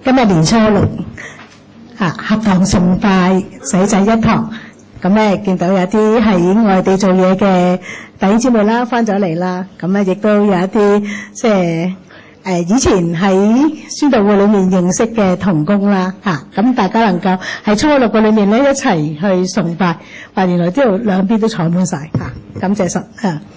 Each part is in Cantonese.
今日年初六合堂崇拜洗仔一堂，咁咧見到有啲喺外地做嘢嘅弟兄姊妹啦，翻咗嚟啦，咁咧亦都有一啲即係以前喺宣道會裏面認識嘅同工啦，咁大家能夠喺初六嘅裏面咧一齊去崇拜，話原來呢度兩邊都坐滿晒，感謝神。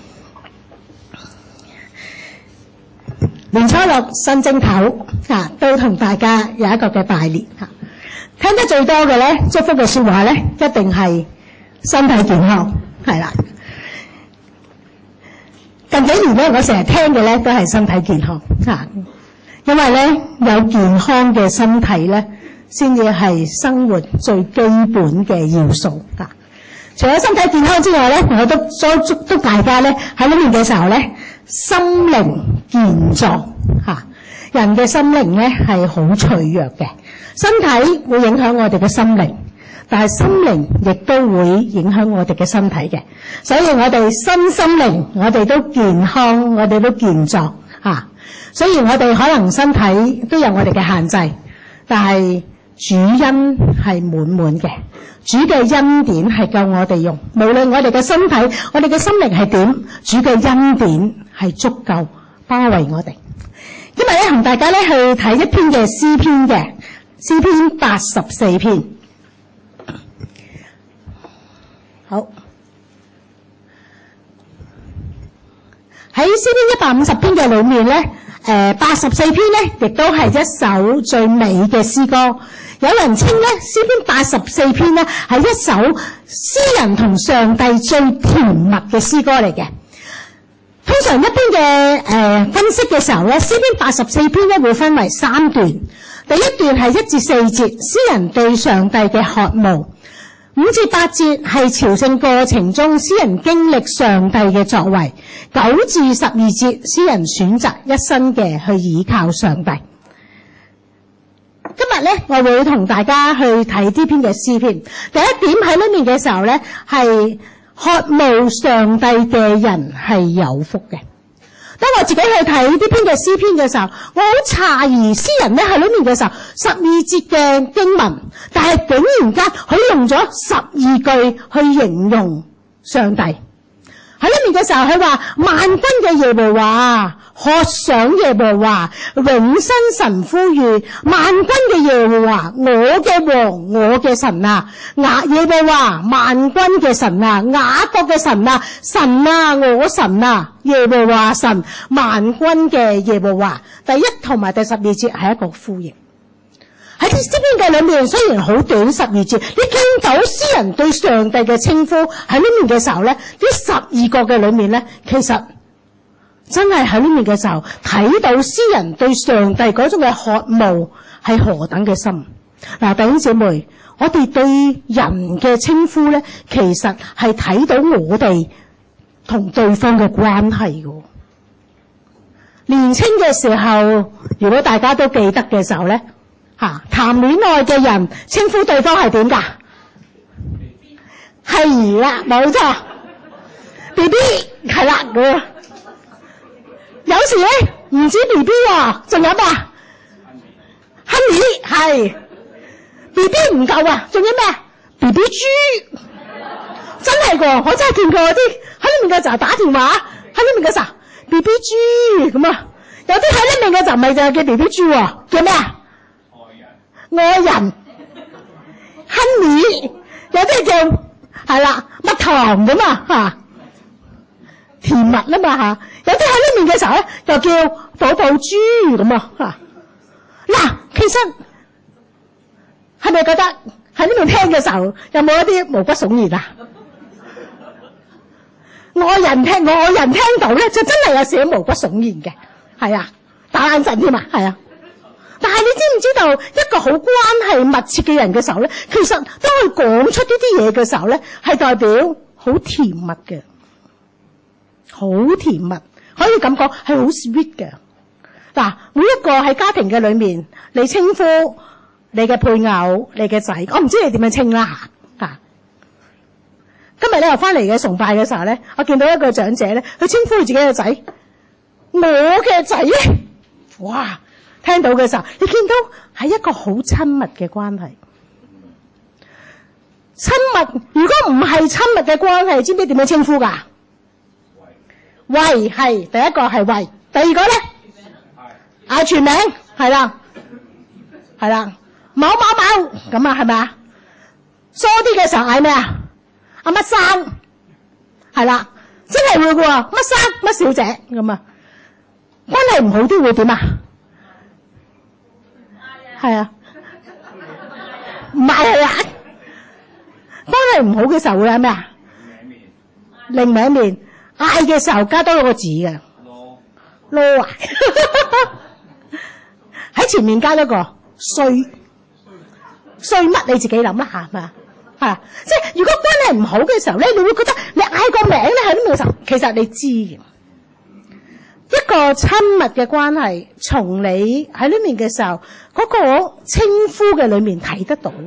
年初六新正頭都同大家有一個嘅拜年，聽得最多嘅咧祝福嘅說話咧，一定係身體健康，係啦。近幾年咧，我成日聽嘅咧都係身體健康，因為咧有健康嘅身體咧，先至係生活最基本嘅要素。除咗身體健康之外咧，我都祝福大家咧喺呢邊嘅時候咧，心靈健壯。人嘅心靈咧係好脆弱嘅，身體會影響我哋嘅心靈，但係心靈亦都會影響我哋嘅身體嘅，所以我哋身心靈我哋都健康，我哋都健壯。雖然我哋可能身體都有我哋嘅限制，但係主恩係滿滿嘅，主嘅恩典係夠我哋用，無論我哋嘅身體我哋嘅心靈係點，主嘅恩典係足夠包圍我哋。今日咧同大家咧去睇一篇嘅詩篇嘅詩篇84篇。好，喺詩篇150篇嘅裏面咧，84篇咧亦都係一首最美嘅詩歌。有人稱咧詩篇84篇咧係一首詩人同上帝最甜蜜嘅詩歌嚟嘅。通常一般嘅分析嘅時候咧，詩篇84篇咧會分為3段。第一段係1至4節，詩人對上帝嘅渴慕；5至8節係朝聖過程中詩人經歷上帝嘅作為；9至12節詩人選擇一生嘅去倚靠上帝。今日咧，我會同大家去睇呢篇嘅詩篇。第一點喺呢面嘅時候咧，係渴慕上帝嘅人係有福嘅。當我自己去睇呢篇嘅詩篇嘅時候，我好詫異詩人咧喺呢面嘅時候12節嘅經文，但係竟然間佢用咗12句去形容上帝。喺呢面嘅時候，佢話萬軍嘅耶和華，渴想耶和華，永生神呼籲，萬軍嘅耶和華，我嘅王，我嘅神啊，耶和華萬軍嘅神啊，雅各嘅神啊，神啊，我神啊，耶和華神，萬軍嘅耶和華。第1同埋第12節係一個呼應。喺呢篇嘅裏面，雖然好短12節，你見到詩人對上帝嘅稱呼喺呢面嘅時候咧，呢12個嘅裏面咧，其實真係喺呢面嘅時候睇到詩人對上帝嗰種嘅渴慕係何等嘅深。嗱，弟兄姊妹，我哋對人嘅稱呼咧，其實係睇到我哋同對方嘅關係嘅。年輕嘅時候，如果大家都記得嘅時候咧，談戀愛嘅人稱呼對方係點㗎？係兒啦，冇錯 ，BB 係啦，有時咧唔止 BB 喎，仲有咩啊 ？Honey 係 BB 唔夠啊，仲有咩啊 ？BB 豬真係㗎，我真係見過啲喺呢面嘅時候打電話，喺呢面嘅時候 BB 豬咁啊，有啲喺呢面嘅時候咪就係叫 BB 豬喎，叫咩啊？愛人 Honey 有啲叫係啦蜜糖咁啊，甜蜜啦嘛，有啲喺呢面嘅時候咧就叫寶寶豬咁啊。嗱，其實係咪覺得喺呢面聽嘅時候有冇一啲毛骨悚然啊？愛人聽到咧就真係有少少毛骨悚然嘅，係啊，打冷震添啊，係啊。但係你知唔知道一個好關係密切嘅人嘅時候咧，其實當佢講出呢啲嘢嘅時候咧，係代表好甜蜜嘅，好甜蜜，可以咁講係好 sweet 嘅。嗱，每一個喺家庭嘅裏面，你稱呼你嘅配偶、你嘅仔，我唔知你點樣稱啦吓。今日咧又翻嚟嘅崇拜嘅時候咧，我見到一個長者咧，佢稱呼佢自己嘅仔，我嘅仔咧，哇！ 聽到嘅時候，你見到係一個好親密嘅關係。親密，如果唔係親密嘅關係，知唔知點樣稱呼㗎？喂，係第一個係喂，第二個咧嗌全名，係啦，某某某咁啊，係咪啊？疏啲嘅時候嗌咩啊？阿乜生，係啦，真係會嘅喎，乜生乜小姐咁啊。關係唔好啲會點啊？係啊，唔係佢啊。關係唔好嘅時候會係咩啊？另名面，嗌嘅時候加多咗個字嘅囉啊，喺前面加多個衰乜你自己諗啦吓，係咪啊？係啊，即係如果關係唔好嘅時候咧，你會覺得你嗌個名咧喺呢個時候，其實你知嘅。一個親密嘅關係，從你喺呢面嘅時候，嗰個稱呼嘅裏面睇得到。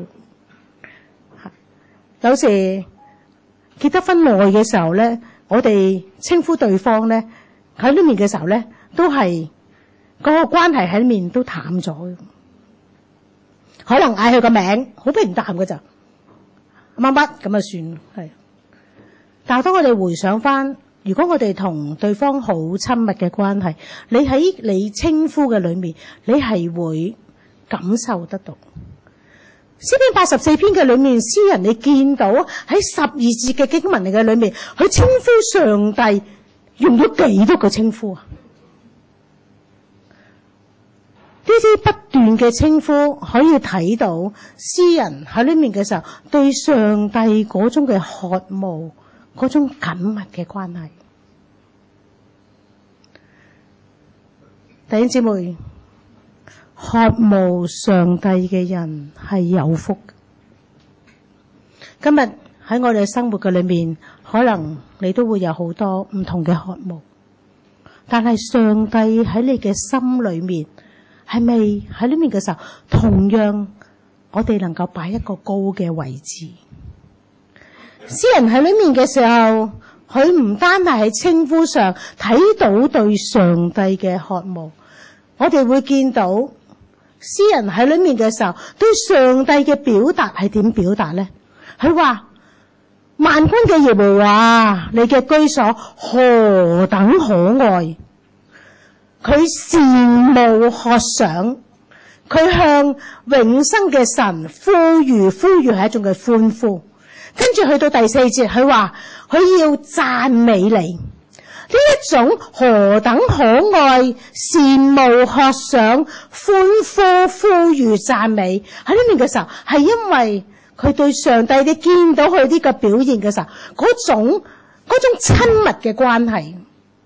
有時結得婚耐嘅時候咧，我哋稱呼對方咧喺呢面嘅時候咧，都係嗰個關係喺呢面都淡咗。可能嗌佢個名好平淡嘅咋，乜乜咁啊算係。但係當我哋回想翻，如果我哋同對方好親密嘅關係，你喺你稱呼嘅裏面，你係會感受得到。詩篇84篇嘅裏面，詩人你見到喺12節嘅經文嚟嘅裏面，佢稱呼上帝用咗幾多個稱呼啊？呢啲不斷嘅稱呼可以睇到詩人喺呢面嘅時候對上帝嗰種嘅渴慕，嗰種緊密嘅關係。弟兄姊妹，渴慕上帝嘅人係有福。今日喺我哋生活嘅裏面，可能你都會有好多唔同嘅渴慕，但係上帝喺你嘅心裏面，係咪喺呢面嘅時候，同樣我哋能夠擺一個高嘅位置？詩人喺呢面嘅時候，佢唔單係喺稱呼上睇到對上帝嘅渴慕，我哋會見到詩人喺裏面嘅時候，對上帝嘅表達係點表達呢？佢話：萬軍嘅耶和華，你嘅居所何等可愛！佢羨慕渴想，佢向永生嘅神呼籲係一種嘅歡呼。跟住去到第4節，佢話佢要讚美你，呢一種何等可愛、羨慕渴想、歡呼呼籲讚美喺呢面嘅時候，係因為佢對上帝，你見到佢呢個表現嘅時候，嗰種親密嘅關係。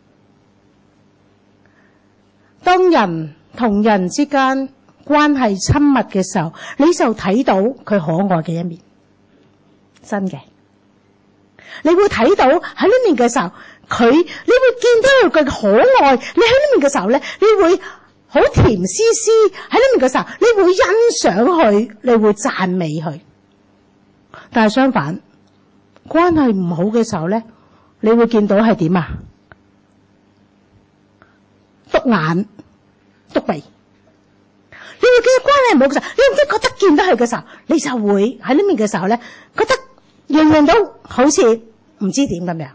當人同人之間關係親密嘅時候，你就睇到佢可愛嘅一面，真嘅。你會睇到喺呢面嘅時候，你會見到佢嘅可愛。你喺呢面嘅時候咧，你會好甜絲絲。喺呢面嘅時候，你會欣賞佢，你會讚美佢。但係相反，關係唔好嘅時候咧，你會見到係點啊？篤眼篤鼻。你會見到關係唔好嘅時候，你唔知覺得見到佢嘅時候，你就會喺呢面嘅時候咧，覺得樣樣都好似唔知點咁樣。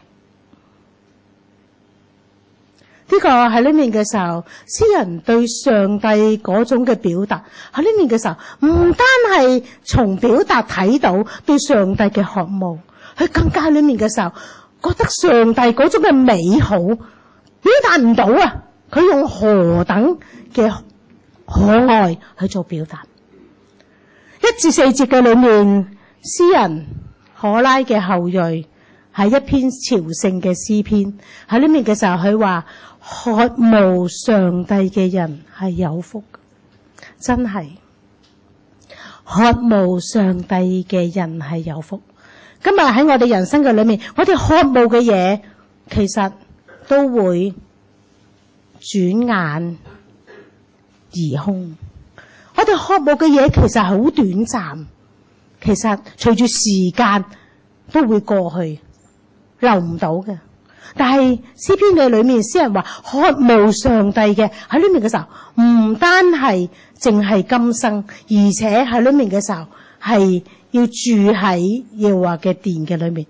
呢個喺呢面嘅時候，詩人對上帝嗰種嘅表達喺呢面嘅時候，唔單係從表達睇到對上帝嘅渴慕，佢更加喺呢面嘅時候，覺得上帝嗰種嘅美好表達唔到啊！佢用何等嘅可愛去做表達。1至4節嘅裏面，詩人可拉嘅後裔係一篇朝聖嘅詩篇。喺呢面嘅時候，佢話渴慕上帝嘅人係有福，真係渴慕上帝嘅人係有福。今日喺我哋人生嘅裏面，我哋渴慕嘅嘢其實都會轉眼而空。我哋渴慕嘅嘢其實好短暫，其實隨住時間都會過去，留唔到嘅。 但係詩篇嘅裏面，詩人話渴慕上帝嘅喺裏面嘅時候，唔單係淨係今生，而且喺裏面嘅時候係要住喺耶和華嘅殿嘅裏面。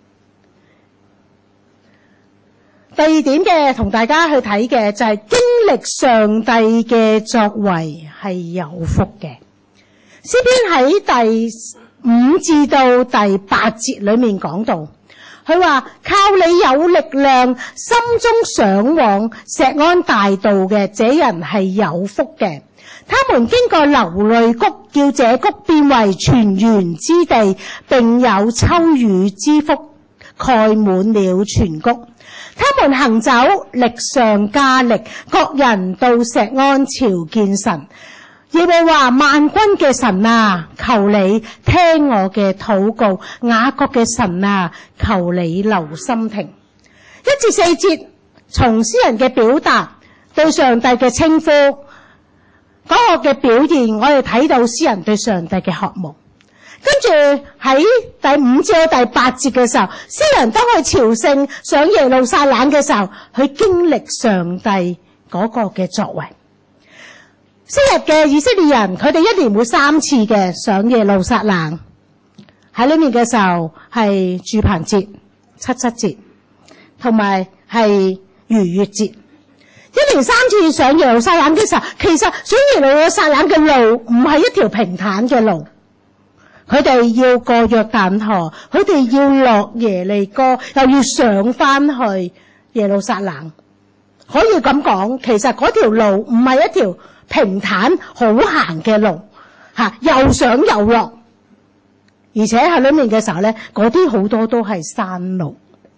第二點嘅同大家去睇嘅就係經歷上帝嘅作為係有福嘅。詩篇喺第5至到第8節裏面講到，佢話靠你有力量，心中想往錫安大道嘅，這人係有福嘅。他們經過流淚谷，叫這谷變為泉源之地，並有秋雨之福蓋滿了全谷。他們行走，力上加力，各人到錫安朝見神。耶和華萬軍嘅神啊，求你聽我嘅禱告，雅各嘅神啊，求你留心聽。1至4節從詩人嘅表達對上帝嘅稱呼嗰個嘅表現，我哋睇到詩人對上帝嘅渴慕。跟住喺第5至到第8節嘅時候，詩人當去朝聖上耶路撒冷嘅時候，去經歷上帝嗰個嘅作為。昔日嘅以色列人，佢哋1年會3次嘅上耶路撒冷，喺裏面嘅時候係住棚節、七七節，同埋係逾越節。1年3次上耶路撒冷嘅時候，其實上耶路撒冷嘅路唔係一條平坦嘅路，佢哋要過約旦河，佢哋要落耶利哥，又要上翻去耶路撒冷。可以咁講，其實嗰條路唔係一條平坦好行嘅路，又上又落，而且喺裏面嘅時候咧，嗰啲好多都係山路。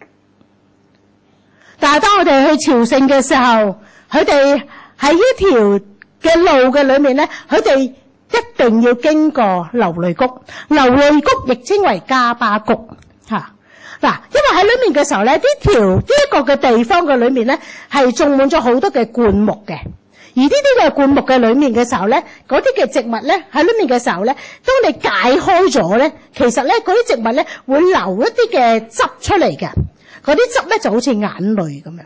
但係當我哋去朝聖嘅時候，佢哋喺呢條嘅路嘅裏面咧，佢哋一定要經過流淚谷。流淚谷亦稱為加巴谷，嗱，因為喺裏面嘅時候咧，呢一個嘅地方嘅裏面咧，係種滿咗好多嘅灌木嘅。而呢啲嘅灌木嘅裏面嘅時候咧，嗰啲嘅植物咧喺裏面嘅時候咧，當你解開咗咧，其實咧嗰啲植物咧會流一啲嘅汁出嚟嘅，嗰啲汁咧就好似眼淚咁樣，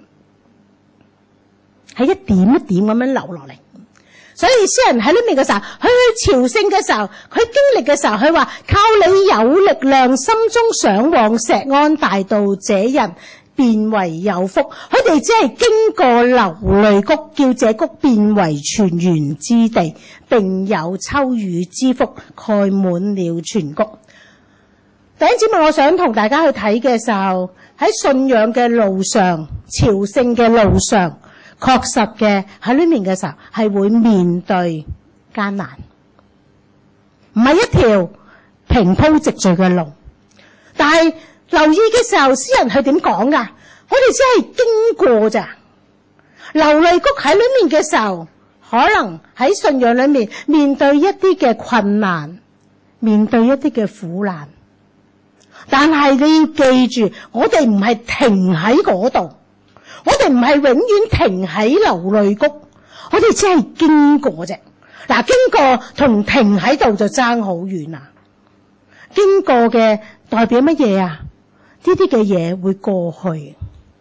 係一點一點咁樣流落嚟。所以詩人喺裏面嘅時候，佢去朝聖嘅時候，佢經歷嘅時候，佢話靠你有力量，心中想往錫安大道，這人變為有福。佢哋只係經過流淚谷，叫這谷變為泉源之地，並有秋雨之福蓋滿了全谷。弟兄姊妹，我想同大家去睇嘅時候，喺信仰嘅路上，朝聖嘅路上，確實嘅喺裏面嘅時候係會面對艱難，唔係一條平鋪直敘嘅路。但係留意嘅時候，詩人係點講噶？我哋只係經過咋。流淚谷喺裏面嘅時候，可能喺信仰裏面面對一啲嘅困難，面對一啲嘅苦難。但係你要記住，我哋唔係停喺嗰度。我哋唔係永遠停喺流淚谷，我哋只係經過啫。嗱，經過同停喺度就爭好遠啊！經過嘅代表乜嘢啊？呢啲嘅嘢會過去。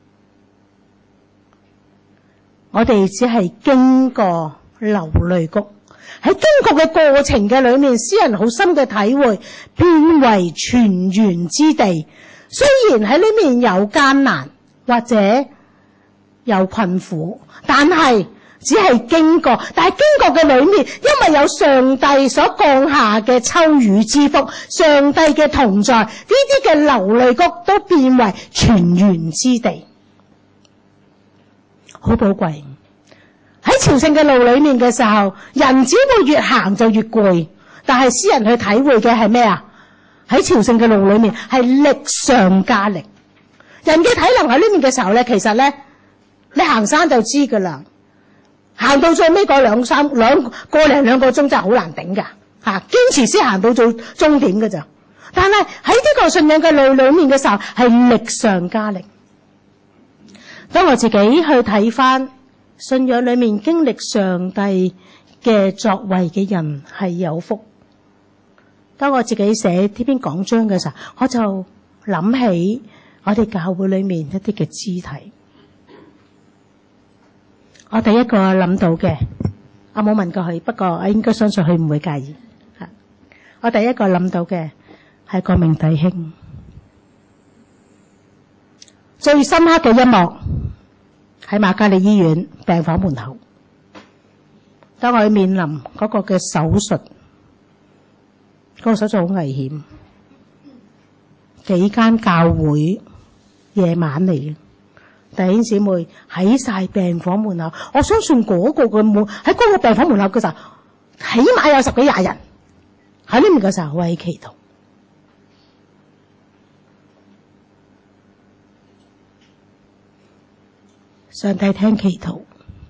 我哋只係經過流淚谷，喺經過嘅過程嘅裏面，詩人好深嘅體會，變為泉源之地。雖然喺裏面有艱難或者有困苦，但係只係經過，但係經過嘅裏面，因為有上帝所降下嘅秋雨之福，上帝嘅同在，呢啲嘅流淚谷都變為泉源之地，好寶貴。喺朝聖嘅路裏面嘅時候，人只會越行就越攰，但係詩人去體會嘅係咩啊？喺朝聖嘅路裏面係力上加力。人嘅體能喺裏面嘅時候咧，其實咧你行山就知噶啦，行到最尾嗰個零兩個鐘真係好難頂噶吓，堅持先行到做終點噶咋。但係喺呢個信仰嘅路裏面嘅時候，係力上加力。當我自己去睇翻信仰裏面經歷上帝嘅作為嘅人係有福。當我自己寫呢篇講章嘅時候，我就諗起我哋教會裏面一啲嘅肢體。我第一個諗到嘅，我冇問過佢，不過我應該相信佢唔會介意。我第一個諗到嘅係國明弟兄。最深刻嘅一幕喺瑪嘉烈醫院病房門口，當我面臨嗰個嘅手術，嗰個手術好危險，幾間教會夜晚嚟嘅弟兄姊妹喺晒病房門口，我相信嗰個嘅門喺嗰個病房門口嘅時候，起碼有10幾20人喺呢面嘅時候為祈禱。上帝聽祈禱，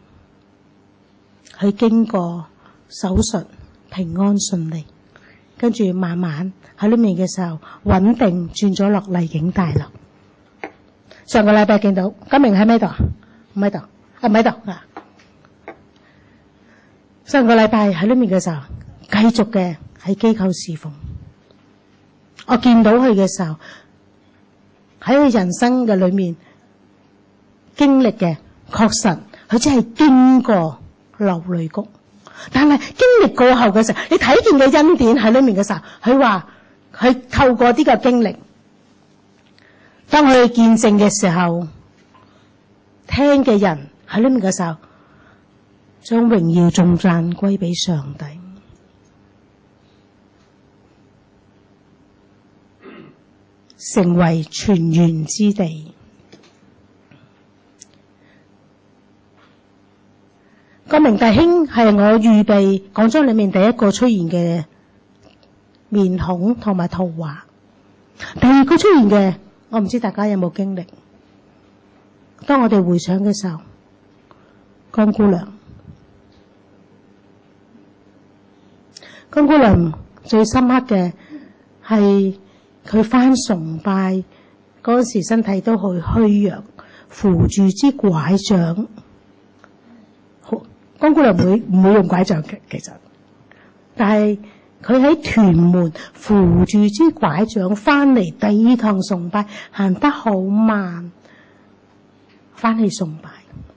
佢經過手術平安順利，跟住慢慢喺呢面嘅時候穩定轉咗落麗景大樓。上個禮拜見到今明喺咪度？唔喺度，唔喺度啊！上個禮拜喺呢面嘅時候繼續嘅喺機構侍奉。我見到佢嘅時候喺佢人生嘅裏面經歷嘅，確實佢只係經過流淚谷，但係經歷過後嘅時候，你睇見嘅恩典喺裏面嘅時候，佢話佢透過呢個經歷，當佢見證嘅時候，聽嘅人喺裏面嘅時候，將榮耀頌讚歸俾上帝，成為泉源之地。國明弟兄係我預備講章裏面第一個出現嘅面孔同埋圖畫。第二個出現嘅，我唔知大家有冇經歷。當我哋回想嘅時候，江姑娘最深刻嘅係佢返崇拜嗰時身體都好虛弱，扶住支拐杖。江姑娘唔會用拐杖嘅，其實，但係佢喺屯門扶住支拐杖翻嚟第二堂崇拜，行得好慢，翻去崇拜。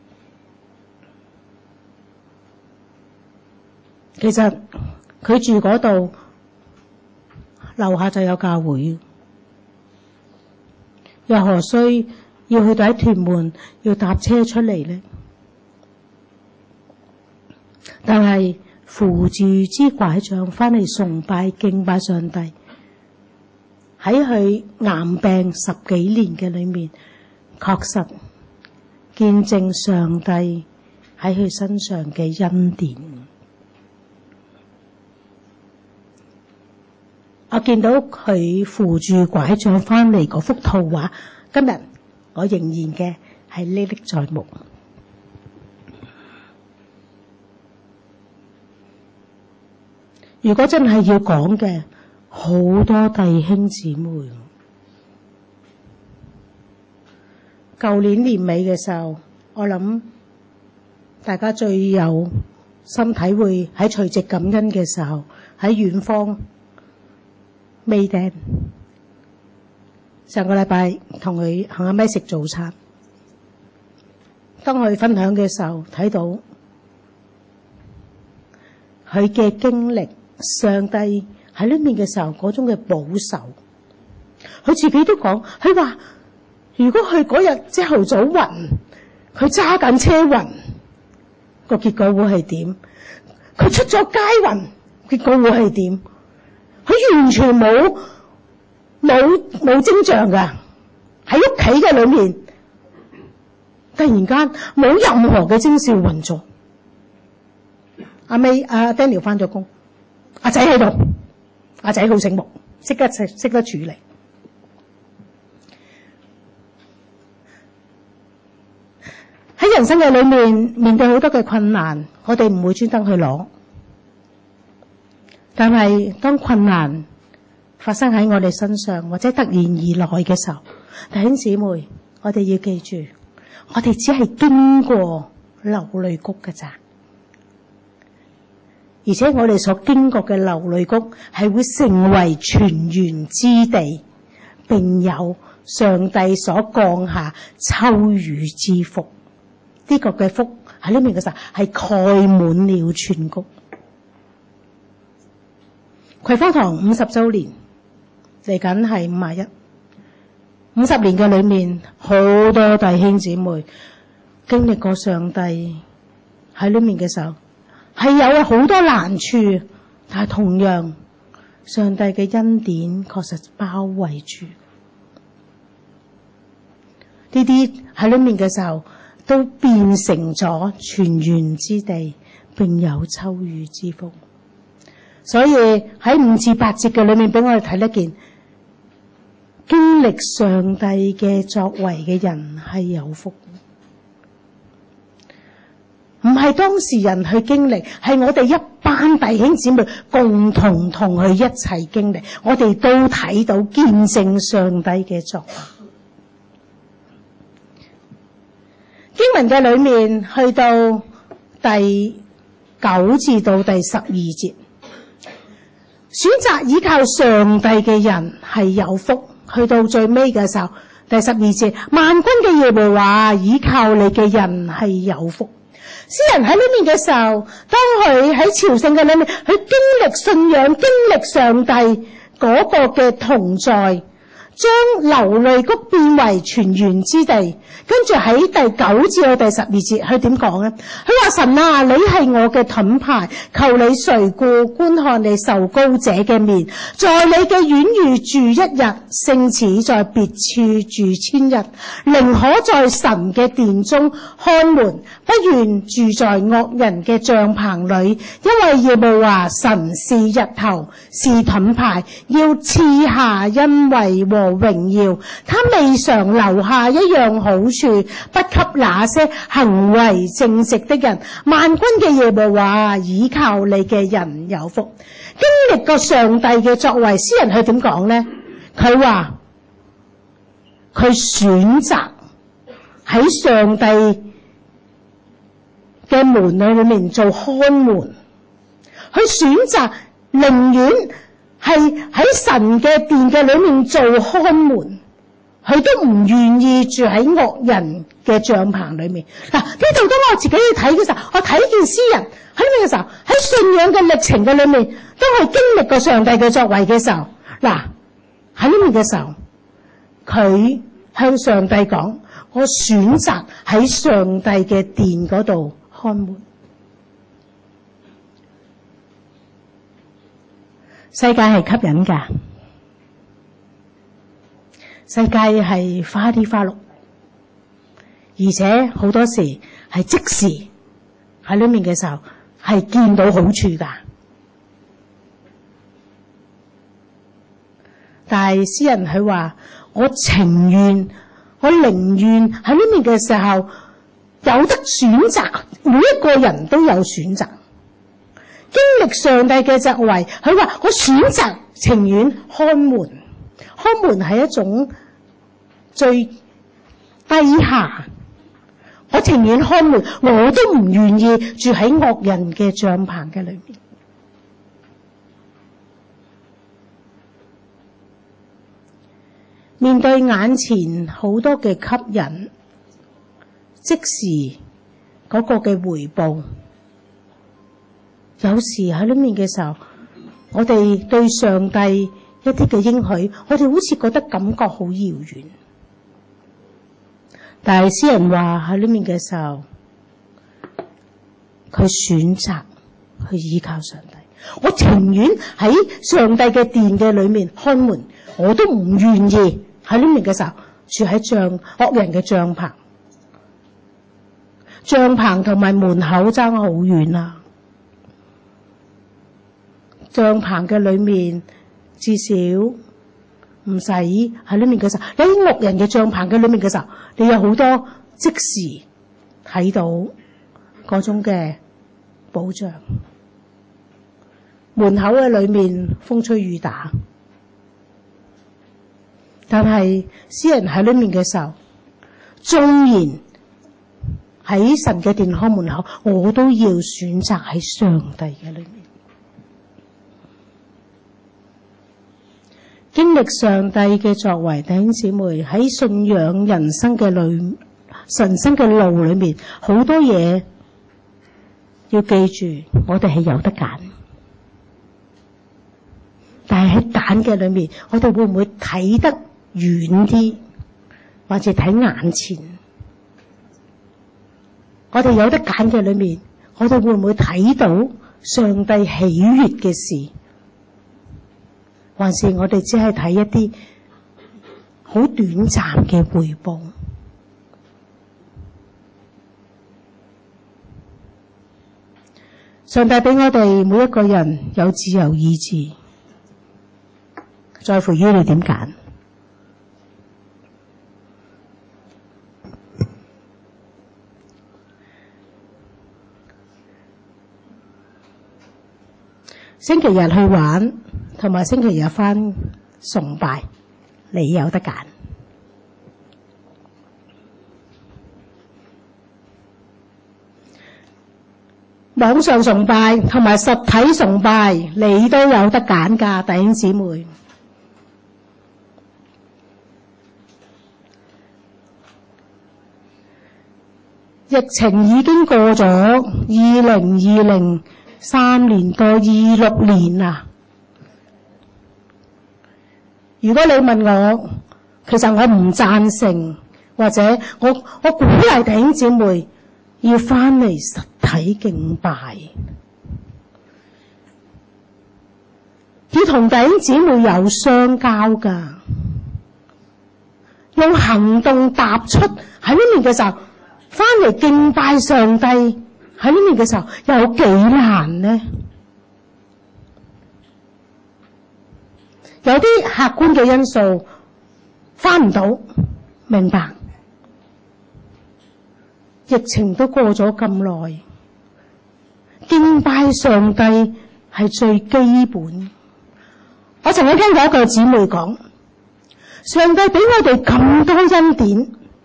其實佢住嗰度樓下就有教會，又何須要去到喺屯門要搭車出嚟呢？但係扶住支拐杖翻嚟崇拜敬拜上帝，喺佢癌病10幾年嘅裏面，確實見證上帝喺佢身上嘅恩典。我見到佢扶住拐杖翻嚟嗰幅圖畫，今日我仍然嘅係歷歷在目。如果真係要講嘅，好多弟兄姊妹。舊年年尾嘅時候，我諗大家最有心體會喺除夕感恩嘅時候，喺遠方未訂。上個禮拜同佢行阿咪食早餐，當佢分享嘅時候，睇到佢嘅經歷。上帝喺裏面嘅時候嗰種嘅保守，佢自己都講，佢話如果佢嗰日朝頭早暈，佢揸緊車暈，個結果會係點？佢出咗街暈，結果會係點？佢完全冇徵象噶，喺屋企嘅裏面，突然間冇任何嘅徵兆暈咗。阿 Daniel 翻咗工。阿仔喺度，阿仔好醒目，識得處理。喺人生嘅裏面，面對好多嘅困難，我哋唔會專登去攞。但係當困難發生喺我哋身上，或者突然而來嘅時候，弟兄姊妹，我哋要記住，我哋只係經過流淚谷㗎咋。而且我哋所經過嘅流淚谷係會成為泉源之地，並有上帝所降下秋雨之福。呢個嘅福喺呢邊嘅時候係蓋滿了全谷。葵芳堂50週年嚟緊係51，50年嘅裏面，好多弟兄姊妹經歷過上帝喺裏面嘅時候，係有好多難處，但係同樣上帝嘅恩典確實包圍住呢啲喺裏面嘅時候，都變成咗泉源之地，並有秋雨之福。所以喺5至8節嘅裏面，俾我哋睇一件經歷上帝嘅作為嘅人係有福，唔係當事人去經歷，係我哋一班弟兄姊妹共同去一齊經歷，我哋都睇到見證上帝嘅作為。經文嘅裏面去到第9至到第12節，選擇依靠上帝嘅人係有福。去到最尾嘅時候，第12節，萬軍嘅耶和華，依靠你嘅人係有福。詩人喺呢面嘅時候，當佢喺朝聖嘅裏面，佢經歷信仰，經歷上帝嗰個嘅同在，將流淚谷變為泉源之地。跟住喺第9至到第12節，佢點講呢？佢話，神啊，你係我嘅盾牌，求你垂顧觀看你受膏者嘅面，在你嘅院宇住一日，勝似在別處住千日。寧可在神嘅殿中看門，不願住在惡人嘅帳棚裏，因為耶和華神是日頭，是盾牌，要賜下恩惠和榮耀。他未嘗留下一樣好處，不給那些行為正直的人。萬軍嘅耶和華，倚靠你嘅人有福。經歷過上帝嘅作為，詩人佢點講呢？佢話佢選擇喺上帝嘅門裏面做看門，佢選擇寧願係喺神嘅殿嘅裏面做看門，佢都唔願意住喺惡人嘅帳棚裏面。嗱，呢度當我自己去睇嘅時候，我睇見詩人喺呢邊嘅時候，喺信仰嘅歷程嘅裏面，當佢經歷過上帝嘅作為嘅時候，嗱，喺呢邊嘅時候，佢向上帝講，我選擇喺上帝嘅殿嗰度看門。世界係吸引㗎，世界係花里花綠，而且好多時係即時喺裏面嘅時候係見到好處㗎。但係詩人佢話，我情願，我寧願喺裏面嘅時候有得選擇，每一個人都有選擇。經歷上帝嘅作為，佢話我選擇情願看門。看門係一種最低下，我情願看門，我都唔願意住喺惡人嘅帳棚嘅裏面。面對眼前好多嘅吸引，即時嗰個嘅回報，有時喺裏面嘅時候，我哋對上帝一啲嘅應許，我哋好似覺得感覺好遙遠。但係詩人話喺裏面嘅時候，佢選擇去依靠上帝。我情願喺上帝嘅殿嘅裏面看門，我都唔願意喺裏面嘅時候住喺惡人嘅帳棚。帳棚同埋門口爭好遠啊！帳棚嘅裏面至少唔使喺裏面嘅時候，你喺惡人嘅帳棚嘅裏面嘅時候，你有好多即時睇到嗰種嘅保障。門口嘅裏面風吹雨打，但係詩人喺裏面嘅時候，縱然喺神嘅殿看門口，我都要選擇喺上帝嘅裏面。經歷上帝嘅作為，弟兄姊妹喺信仰人生嘅路裏面，好多嘢要記住，我哋係有得揀。但係喺揀嘅裏面，我哋會唔會睇得遠啲，或者睇眼前？我哋有得揀嘅裏面，我哋會唔會睇到上帝喜悅嘅事？還是我哋只係睇一啲好短暫嘅回報？上帝俾我哋每一個人有自由意志，在乎於你點揀。星期日去玩，同埋星期日返崇拜，你有得揀。網上崇拜同埋實體崇拜，你都有得揀㗎，弟兄姊妹。疫情已經過咗2023年到26年啦。如果你問我，其實我唔贊成，或者我鼓勵弟兄姊妹要返嚟實體敬拜，要同弟兄姊妹有相交㗎，用行動踏出喺呢面嘅時候，返嚟敬拜上帝喺呢面嘅時候有幾難呢？有啲客觀嘅因素返唔到，明白？疫情都過咗咁耐，敬拜上帝係最基本。我曾經聽過一個姊妹講，上帝俾我哋咁多恩典，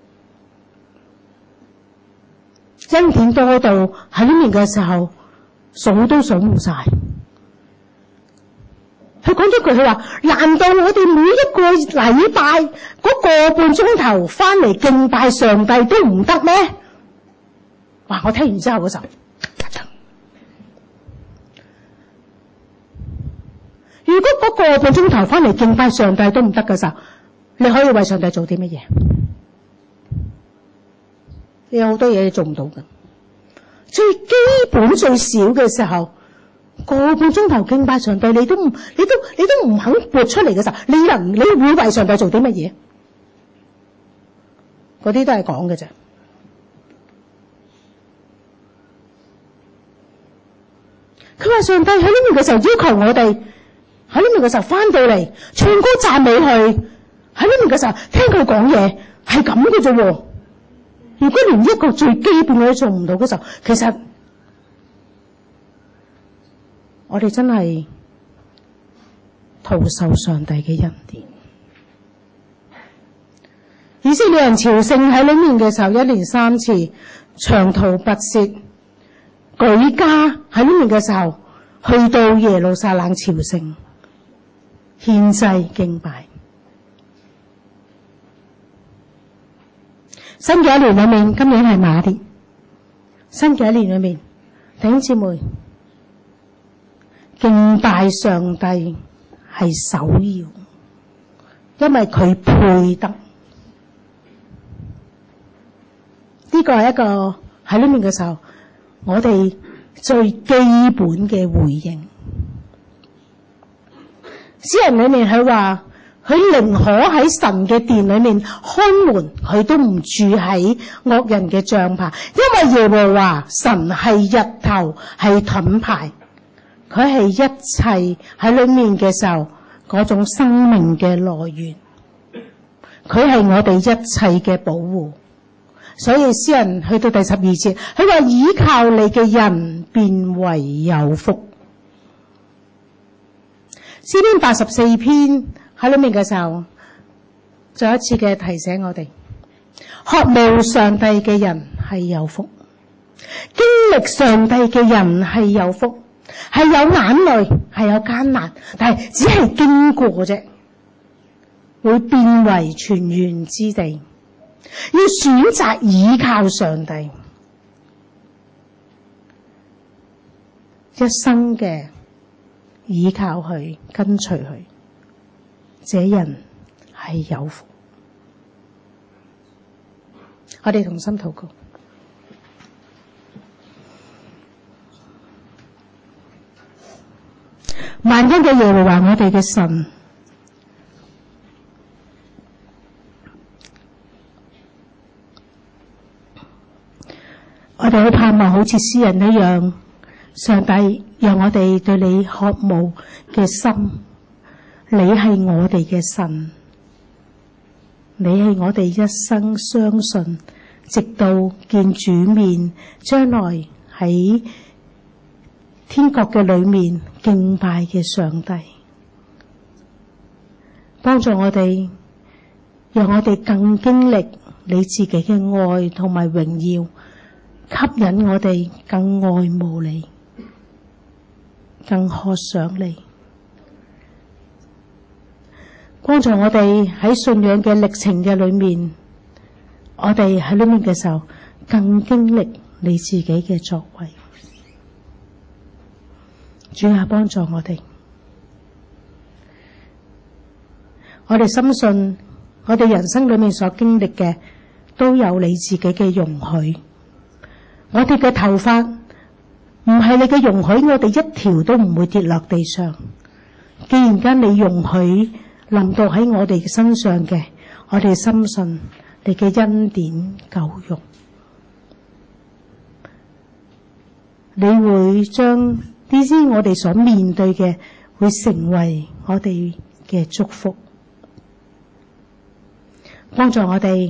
恩典多到喺呢面嘅時候數都數唔晒。佢講咗句，佢話：難道我哋每一個禮拜嗰個半鐘頭返嚟敬拜上帝都唔得咩？哇！我聽完之後嗰時候，如果嗰個半鐘頭返嚟敬拜上帝都唔得嘅時候，你可以為上帝做啲乜嘢？你有好多嘢你做唔到嘅。最基本最少嘅時候，個半鐘頭敬拜上帝，你都唔肯撥出嚟嘅時候，你會為上帝做啲乜嘢？嗰啲都係講嘅啫。佢話上帝喺呢面嘅時候要求我哋喺呢面嘅時候返到嚟唱歌讚美佢，喺呢面嘅時候聽佢講嘢，係咁嘅啫喎。如果連一個最基本嘅都做唔到嘅時候，其實我哋真係徒受上帝嘅恩典。以色列人朝聖喺呢面嘅時候，1年3次長途跋涉，舉家喺呢面嘅時候去到耶路撒冷朝聖，獻祭敬拜。新嘅一年裏面，今年係馬年。新嘅一年裏面，弟兄姊妹，敬拜上帝係首要，因為佢配得。呢個係一個喺呢面嘅時候，我哋最基本嘅回應。詩人裏面佢話，佢寧可喺神嘅殿裏面看門，佢都唔住喺惡人嘅帳棚，因為耶和華神係日頭，係盾牌，佢係一切喺裏面嘅時候嗰種生命嘅來源，佢係我哋一切嘅保護。所以詩人去到第12節，佢話倚靠你嘅人便為有福。詩篇84篇喺裏面嘅時候，再一次嘅提醒我哋，渴慕上帝嘅人係有福，經歷上帝嘅人係有福，係有眼淚，係有艱難，但係只係經過啫。 會變為泉源之地。要選擇倚靠上帝，一生嘅倚靠佢，跟隨佢，這人係有福。我哋同心禱告。萬軍嘅耶和華，我哋嘅神，我哋好盼望好似詩人一樣，上帝讓我哋對你渴慕嘅心，你係我哋嘅神，你係我哋一生相信，直到見主面，將來喺天國嘅裏面敬拜嘅上帝。幫助我哋，讓我哋更經歷你自己嘅愛同埋榮耀，吸引我哋更愛慕你，更渴想你。幫助我哋喺信仰嘅歷程嘅裏面，我哋喺裏面嘅時候更經歷你自己嘅作為。主啊，幫助我哋。我哋深信，我哋人生裏面所經歷嘅都有你自己嘅容許。我哋嘅頭髮唔係你嘅容許，我哋一條都唔會跌落地上。既然間你容許臨到喺我哋嘅身上嘅，我哋深信你嘅恩典夠用。你會將呢啲我哋所面對嘅，會成為我哋嘅祝福。幫助我哋，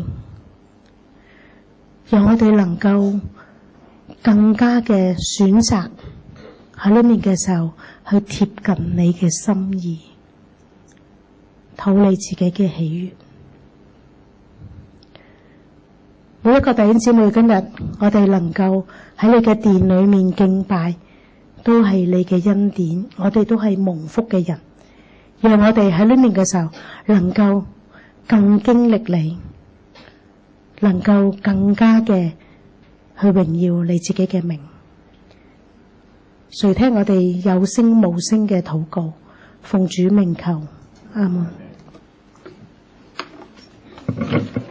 讓我哋能夠更加嘅選擇喺裏面嘅時候去貼近你嘅心意，討你自己嘅喜悅。每一個弟兄姊妹，今日我哋能夠喺你嘅殿裏面敬拜，都係你嘅恩典，我哋都係蒙福嘅人。讓我哋喺裏面嘅時候能夠更經歷你，能夠更加嘅去榮耀你自己嘅名。垂聽我哋有聲無聲嘅禱告，奉主名求，阿們。